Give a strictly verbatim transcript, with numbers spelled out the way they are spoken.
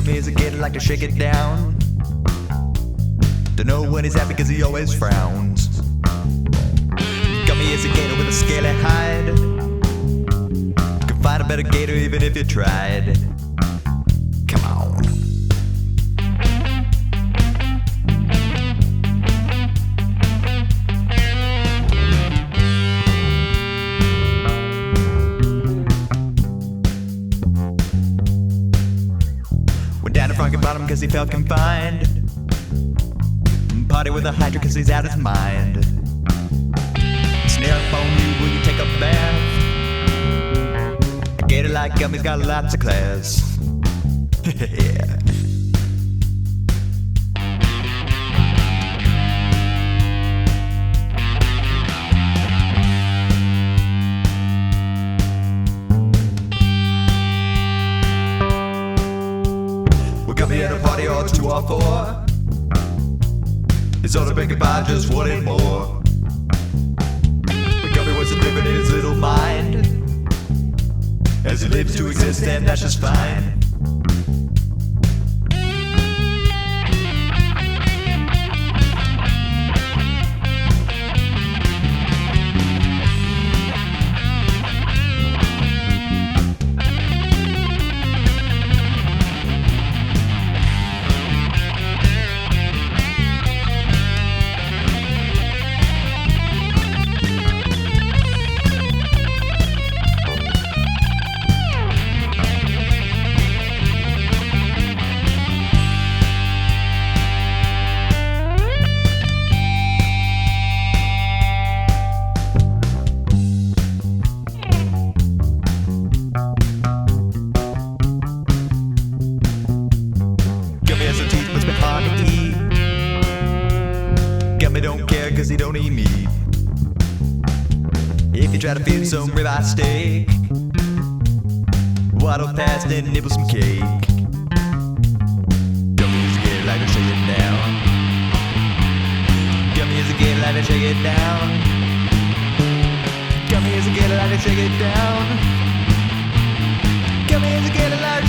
Gummy is a kid like to shake it down. Don't know when he's happy cause he always frowns. Gummy is a gator with a scaly hide. Could find a better gator even if you tried. Come on. Went down to Franken Bottom cause he felt confined. Party with a Hydra cause he's out his mind. Snare up on you when you take a bath. A gator like Gummy's got lots of class. Yeah. We're Gummy at a party or two or four. His older big goodbye just wanted more. But Gummy was different in his little mind. As he lives to exist, and that's just fine. Gummy don't care cause he don't eat meat. If you try to feed some ribeye steak, waddle past and nibble some cake. Gummy is a gator like to shake it down. Gummy is a gator like to shake it down. Gummy is a gator like to shake it down. Gummy is a gator like to